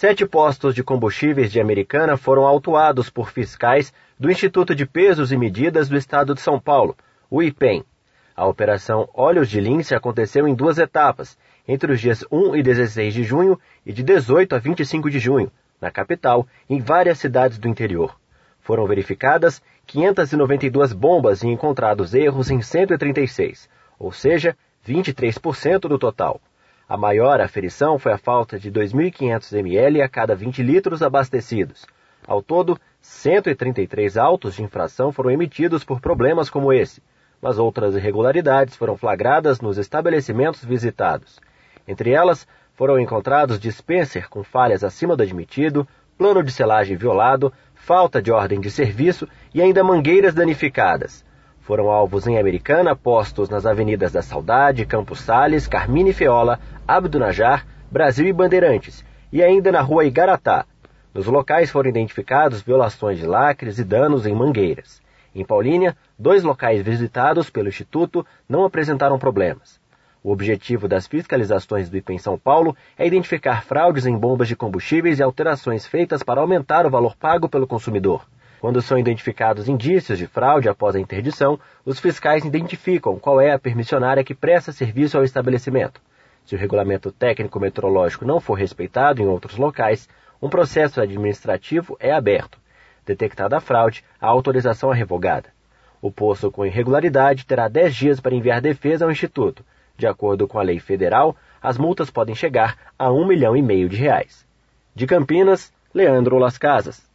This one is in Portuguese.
7 postos de combustíveis de Americana foram autuados por fiscais do Instituto de Pesos e Medidas do Estado de São Paulo, o IPEM. A Operação Olhos de Lince aconteceu em 2 etapas, entre os dias 1 e 16 de junho e de 18 a 25 de junho, na capital e em várias cidades do interior. Foram verificadas 592 bombas e encontrados erros em 136, ou seja, 23% do total. A maior aferição foi a falta de 2.500 ml a cada 20 litros abastecidos. Ao todo, 133 autos de infração foram emitidos por problemas como esse, mas outras irregularidades foram flagradas nos estabelecimentos visitados. Entre elas, foram encontrados dispenser com falhas acima do admitido, plano de selagem violado, falta de ordem de serviço e ainda mangueiras danificadas. Foram alvos em Americana postos nas avenidas da Saudade, Campos Sales, Carmine Feola, Abdo Najar, Brasil e Bandeirantes, e ainda na rua Igaratá. Nos locais foram identificados violações de lacres e danos em mangueiras. Em Paulínia, 2 locais visitados pelo Instituto não apresentaram problemas. O objetivo das fiscalizações do IPEM São Paulo é identificar fraudes em bombas de combustíveis e alterações feitas para aumentar o valor pago pelo consumidor. Quando são identificados indícios de fraude após a interdição, os fiscais identificam qual é a permissionária que presta serviço ao estabelecimento. Se o regulamento técnico-metrológico não for respeitado em outros locais, um processo administrativo é aberto. Detectada a fraude, a autorização é revogada. O posto com irregularidade terá 10 dias para enviar defesa ao Instituto. De acordo com a lei federal, as multas podem chegar a R$ 1,5 milhão. De Campinas, Leandro Las Casas.